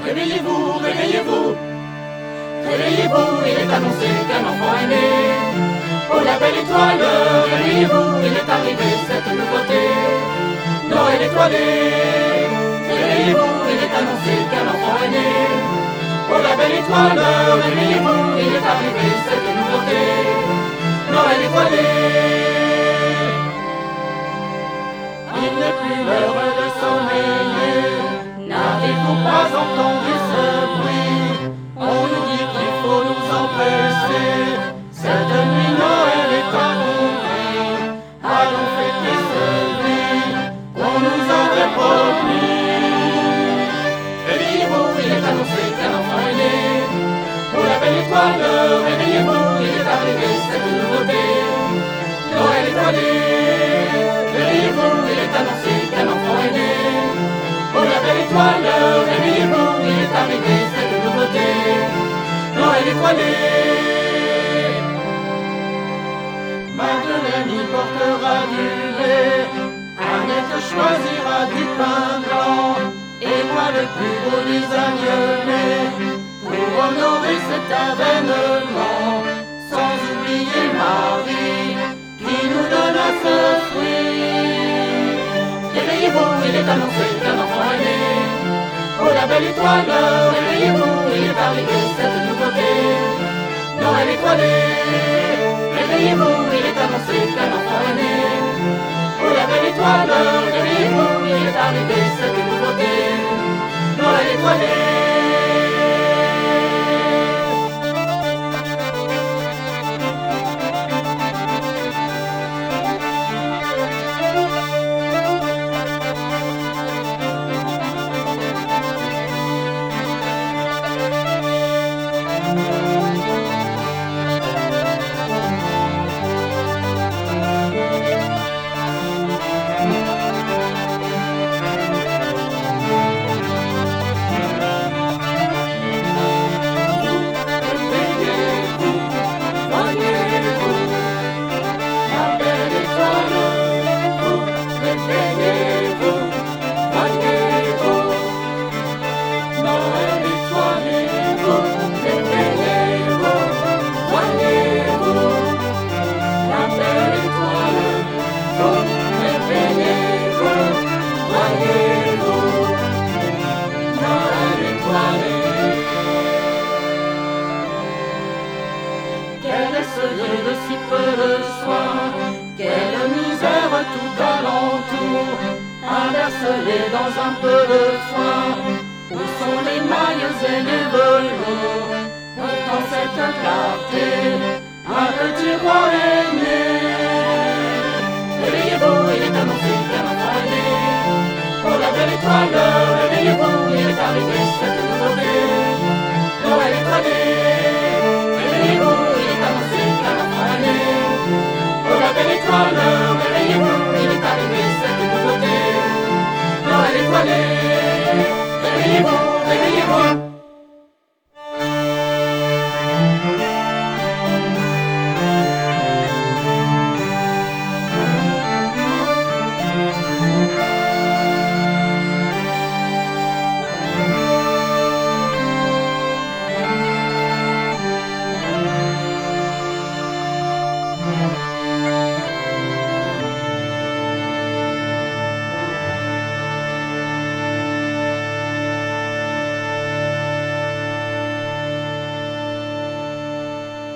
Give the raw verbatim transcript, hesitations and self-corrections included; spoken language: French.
Réveillez-vous, réveillez-vous, réveillez-vous, il est annoncé qu'un enfant est né. Oh la belle étoile, réveillez-vous, il est arrivé cette nouveauté. Noël étoilé, réveillez-vous, il est annoncé qu'un enfant est né. Oh la belle étoile, réveillez-vous, il est arrivé cette nouveauté. Noël étoilé. Il n'est plus l'heure de sommeiller. N'avez-vous pas entendu ce bruit? On nous dit qu'il faut nous empresser. Cette nuit Noël est accompli. Allons fêter celui qu'on nous avait promis. Réveillez-vous, il est annoncé qu'un enfant est né. Oh la belle étoile, réveillez-vous, il est arrivé cette nouveauté. Noël étoilé. Réveillez-vous, il est annoncé qu'un enfant est né. Oh la belle étoile, réveillez-vous, il est arrivé cette nouveauté. Noël étoilé. Madeleine y portera du lait, Annette choisira du pain blanc, et moi le plus beau des agnelets, pour honorer cet avènement, sans oublier Marie, qui nous donna ce fruit. Réveillez-vous, il est annoncé qu'un enfant est né. Oh la belle étoile, réveillez-vous, il est arrivé cette nouveauté. Noël étoilé. Réveillez-vous, il est annoncé qu'un enfant est né. Oh la belle étoile, réveillez-vous, il est arrivé cette nouveauté. Noël étoilé. De si peu de soin, quelle misère tout alentour, inverse-les dans un peu de foin. Où sont les mailles et les velours? Pourtant cette clarté, un petit roi est né. Réveillez-vous, il est annoncé qu'un enfant est né. Oh la belle étoile, réveillez-vous, il est arrivé cette nouveauté. Noël étoilé. Réveillez-vous, il est annoncé qu'un enfant est né. Oh la belle étoile, réveillez-vous, il est arrivé cette nouveauté. Noël étoilé. Réveillez-vous, réveillez-vous.